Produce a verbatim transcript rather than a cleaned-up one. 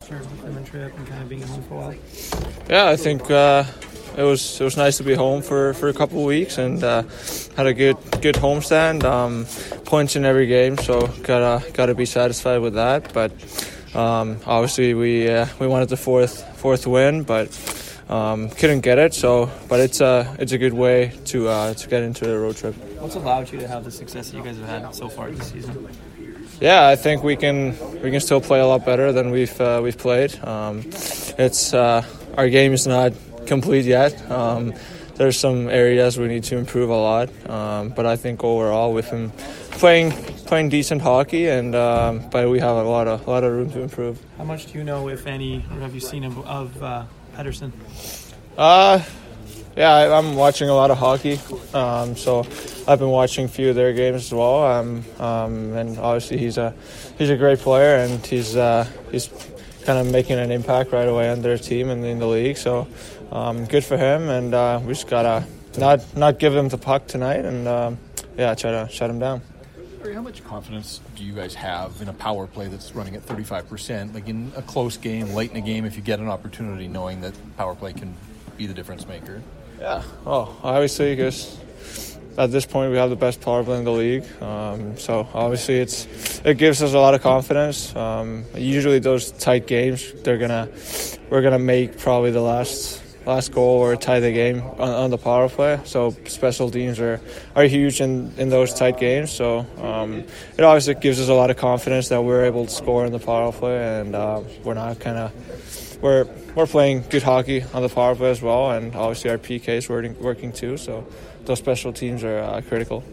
for the Finland trip and kind of being home for a while? Yeah, I think uh, it was it was nice to be home for, for a couple of weeks and uh, had a good good homestand. Um, points in every game, so gotta gotta be satisfied with that. But um, obviously we uh, we wanted the fourth fourth win, but um, couldn't get it. So, but it's a it's a good way to uh, to get into the road trip. What's allowed you to have the success that you guys have had so far this season? Yeah, I think we can we can still play a lot better than we've uh, we've played. Um, it's uh, our game is not complete yet. Um, there's some areas we need to improve a lot, um, but I think overall with him playing playing decent hockey, and um, but we have a lot of a lot of room to improve. How much do you know, if any, or have you seen of, of uh, Pettersson? Uh, yeah, I, I'm watching a lot of hockey, um, so I've been watching a few of their games as well. Um, um, and obviously he's a he's a great player, and he's uh, he's kind of making an impact right away on their team and in the league. So um, good for him, and uh, we just gotta not not give him the puck tonight, and um, yeah, try to shut him down. How much confidence do you guys have in a power play that's running at thirty-five percent? Like in a close game, late in a game, if you get an opportunity, knowing that power play can be the difference maker? Yeah, well, obviously, because at this point we have the best power play in the league. Um, so obviously, it's it gives us a lot of confidence. Um, usually, those tight games, they're gonna we're gonna make probably the last last goal or tie the game on, on the power play. So special teams are, are huge in, in those tight games. So um, it obviously gives us a lot of confidence that we're able to score in the power play, and uh, we're not kind of we're we're playing good hockey on the power play as well, and obviously our P K is working working too. So those special teams are uh, critical.